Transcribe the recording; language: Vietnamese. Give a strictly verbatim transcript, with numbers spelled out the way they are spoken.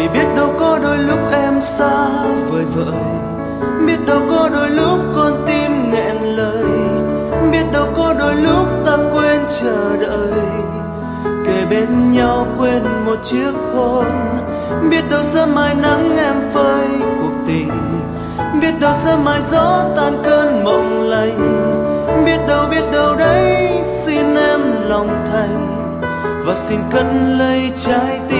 biết đâu có đôi lúc em xa vời vợi, biết đâu có đôi lúc con tim nghẹn lời, biết đâu có đôi lúc ta quên chờ đợi, kề bên nhau quên một chiếc hôn. Biết đâu sớm mai nắng em phơi cuộc tình, biết đâu sớm mai gió tan cơn mộng lành, biết đâu biết đâu đấy xin em lòng thành và xin cất lấy trái tim